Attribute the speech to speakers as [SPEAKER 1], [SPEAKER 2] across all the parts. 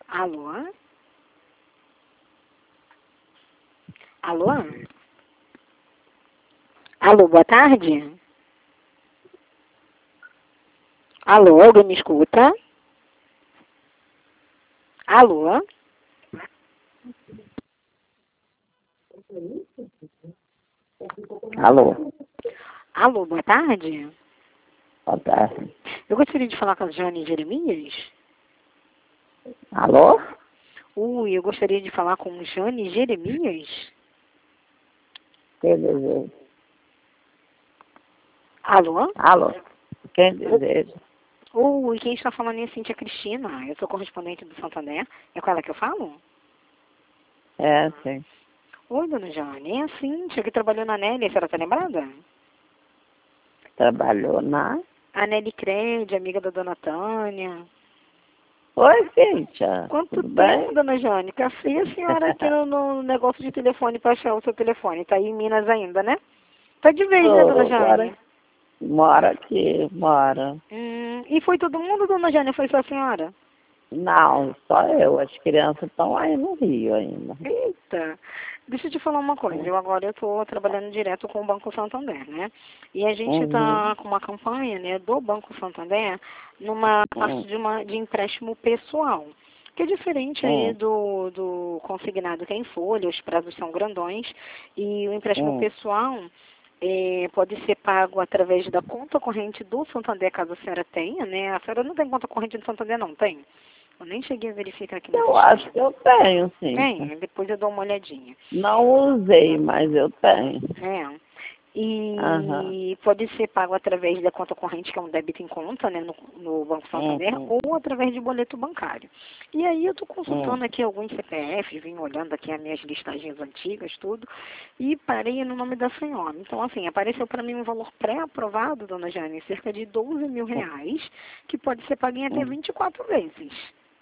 [SPEAKER 1] Alô? Alô? Alô, boa tarde? Alô, alguém me escuta? Alô?
[SPEAKER 2] Alô,
[SPEAKER 1] Alô, boa tarde?
[SPEAKER 2] boa tarde.
[SPEAKER 1] Eu gostaria de falar com a Jane Jeremias.
[SPEAKER 2] Alô?
[SPEAKER 1] Eu gostaria de falar com Jane Jeremias.
[SPEAKER 2] Quem deseja?
[SPEAKER 1] Alô?
[SPEAKER 2] Alô? Quem deseja?
[SPEAKER 1] E quem está falando é a Cíntia Cristina. Eu sou correspondente do Santander. É com ela que eu falo?
[SPEAKER 2] É, sim.
[SPEAKER 1] Oi, dona Jane. É a Cíntia que trabalhou na Nelly. A senhora está lembrada?
[SPEAKER 2] Trabalhou na...
[SPEAKER 1] A Nelly Cred, amiga da dona Tânia.
[SPEAKER 2] Oi, Cíntia.
[SPEAKER 1] Quanto
[SPEAKER 2] Tudo
[SPEAKER 1] tempo,
[SPEAKER 2] bem?
[SPEAKER 1] dona Jane? Café a senhora aqui no negócio de telefone para achar o seu telefone. Tá aí em Minas ainda, né? Tá de vez, né, dona
[SPEAKER 2] Tô,
[SPEAKER 1] Jane?
[SPEAKER 2] mora aqui, mora.
[SPEAKER 1] E foi todo mundo, dona Jane? Foi só a senhora?
[SPEAKER 2] Não, só eu. As crianças estão aí no Rio ainda.
[SPEAKER 1] Eita, deixa eu te falar uma coisa. Eu estou trabalhando direto com o Banco Santander, né? E a gente
[SPEAKER 2] Uhum.
[SPEAKER 1] está com uma campanha, né, do Banco Santander numa parte de empréstimo pessoal, que é diferente aí
[SPEAKER 2] Uhum.
[SPEAKER 1] do consignado que é em folha, os prazos são grandões, e o empréstimo
[SPEAKER 2] Uhum.
[SPEAKER 1] pessoal pode ser pago através da conta corrente do Santander, caso a senhora tenha, né? A senhora não tem conta corrente do Santander, não tem? Eu nem cheguei a verificar aqui no
[SPEAKER 2] Eu acho
[SPEAKER 1] sistema.
[SPEAKER 2] que eu tenho, Cíntia.
[SPEAKER 1] Tem, depois eu dou uma olhadinha.
[SPEAKER 2] Não usei, mas eu tenho.
[SPEAKER 1] É.
[SPEAKER 2] Aham.
[SPEAKER 1] E pode ser pago através da conta corrente, que é um débito em conta, né, no Banco Santander,
[SPEAKER 2] Uhum.
[SPEAKER 1] ou através de boleto bancário. E aí eu estou
[SPEAKER 2] Uhum.
[SPEAKER 1] consultando aqui alguns CPFs, vim olhando aqui as minhas listagens antigas, tudo, e parei no nome da senhora. Então, assim, apareceu para mim um valor pré-aprovado, dona Jane, cerca de 12 mil reais, que pode ser pago em até
[SPEAKER 2] Uhum.
[SPEAKER 1] 24 vezes.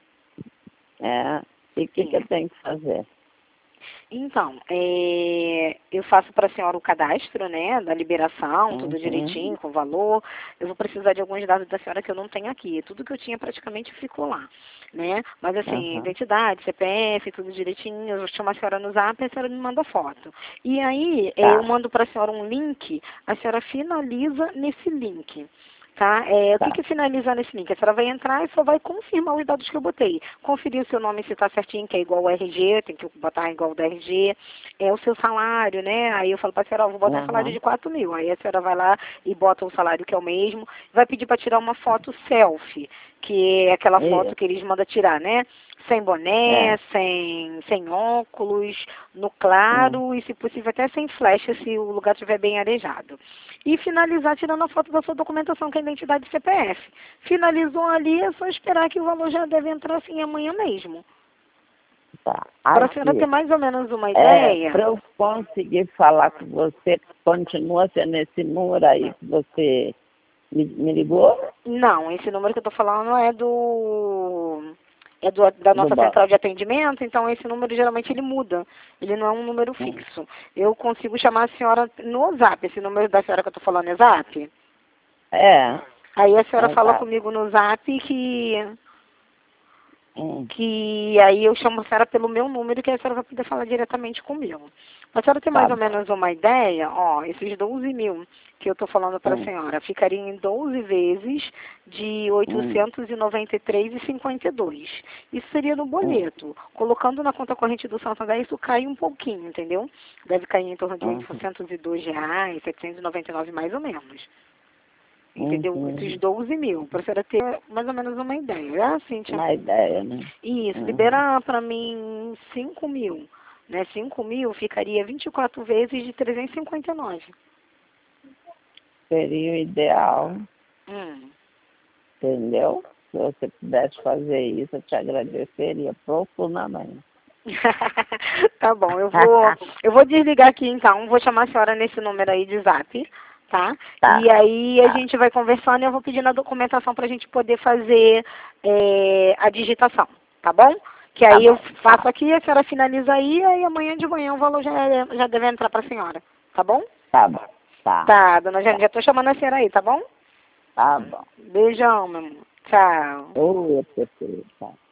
[SPEAKER 2] É. E o que eu
[SPEAKER 1] É.
[SPEAKER 2] tenho que fazer?
[SPEAKER 1] Então, eu faço para a senhora o cadastro, né, da liberação, tudo
[SPEAKER 2] Uhum.
[SPEAKER 1] direitinho, com valor. Eu vou precisar de alguns dados da senhora que eu não tenho aqui. Tudo que eu tinha praticamente ficou lá, né? Mas assim,
[SPEAKER 2] Aham.
[SPEAKER 1] identidade, CPF, tudo direitinho. Eu chamo a senhora no Zap e a senhora me manda foto. E aí, eu
[SPEAKER 2] Tá,
[SPEAKER 1] mando para a senhora um link, a senhora finaliza nesse link. Tá? O que
[SPEAKER 2] tá.
[SPEAKER 1] que finalizar nesse link? A senhora vai entrar e só vai confirmar os dados que eu botei. Conferir o seu nome se está certinho, que é igual ao RG, tem que botar igual ao da RG. O seu salário, né? Aí eu falo para a senhora, ó, vou botar um salário
[SPEAKER 2] Aham.
[SPEAKER 1] de 4 mil. Aí a senhora vai lá e bota o salário que é o mesmo. Vai pedir para tirar uma foto selfie, que é aquela foto
[SPEAKER 2] Isso.
[SPEAKER 1] que eles mandam tirar, né? Sem
[SPEAKER 2] É.
[SPEAKER 1] boné, sem óculos, no
[SPEAKER 2] Hum.
[SPEAKER 1] claro e, se possível, até sem flecha, se o lugar estiver bem arejado. E finalizar tirando a foto da sua documentação, que é a identidade CPF. Finalizou ali, é só esperar que o valor já deve entrar assim amanhã mesmo.
[SPEAKER 2] Tá.
[SPEAKER 1] Para a senhora ter
[SPEAKER 2] Aqui.
[SPEAKER 1] mais ou menos uma
[SPEAKER 2] Para
[SPEAKER 1] ideia.
[SPEAKER 2] eu conseguir falar com você, continua sendo esse número aí que você me ligou?
[SPEAKER 1] Não, esse número que eu estou falando da
[SPEAKER 2] Do
[SPEAKER 1] nossa
[SPEAKER 2] banco.
[SPEAKER 1] central de atendimento, então esse número geralmente ele muda. Ele não é um número
[SPEAKER 2] Hum.
[SPEAKER 1] fixo. Eu consigo chamar a senhora no Zap. Esse número da senhora que eu estou falando é Zap?
[SPEAKER 2] É.
[SPEAKER 1] Aí a senhora fala
[SPEAKER 2] Exato.
[SPEAKER 1] comigo no Zap
[SPEAKER 2] Hum.
[SPEAKER 1] que aí eu chamo a senhora pelo meu número, que a senhora vai poder falar diretamente comigo. Para a senhora ter
[SPEAKER 2] Tá
[SPEAKER 1] mais ou
[SPEAKER 2] bom.
[SPEAKER 1] menos uma ideia, ó, esses 12 mil que eu estou falando para a
[SPEAKER 2] Hum.
[SPEAKER 1] senhora, ficariam em 12 vezes de
[SPEAKER 2] Hum.
[SPEAKER 1] 893,52. Isso seria no
[SPEAKER 2] Hum.
[SPEAKER 1] boleto. Colocando na conta corrente do Santander, isso cai um pouquinho, entendeu? Deve cair em torno de
[SPEAKER 2] Uhum.
[SPEAKER 1] R$ 802, 799 mais ou menos. Entendeu? Esses
[SPEAKER 2] Uhum.
[SPEAKER 1] 12 mil, para a senhora ter mais ou menos uma ideia. É assim, tia.
[SPEAKER 2] Uma ideia, né?
[SPEAKER 1] Isso,
[SPEAKER 2] Uhum.
[SPEAKER 1] libera para mim 5 mil. Né? 5 mil ficaria 24 vezes de 359.
[SPEAKER 2] Seria o ideal,
[SPEAKER 1] Hum.
[SPEAKER 2] entendeu? Se você pudesse fazer isso, eu te agradeceria profundamente.
[SPEAKER 1] Tá bom, eu vou desligar aqui então, vou chamar a senhora nesse número aí de Zap, tá? E
[SPEAKER 2] Tá,
[SPEAKER 1] aí a
[SPEAKER 2] tá,
[SPEAKER 1] gente vai conversando e eu vou pedindo a documentação para a gente poder fazer a digitação, tá bom? Que
[SPEAKER 2] tá
[SPEAKER 1] aí eu
[SPEAKER 2] bom,
[SPEAKER 1] faço aqui, a senhora finaliza aí, aí amanhã de manhã o valor já deve entrar para a senhora, tá bom?
[SPEAKER 2] tá bom, tá,
[SPEAKER 1] Tá, dona Jane,
[SPEAKER 2] tá,
[SPEAKER 1] já tô chamando a senhora aí, tá bom?
[SPEAKER 2] tá bom.
[SPEAKER 1] Beijão, meu amor. Tchau.
[SPEAKER 2] Ô, perfeito, tá.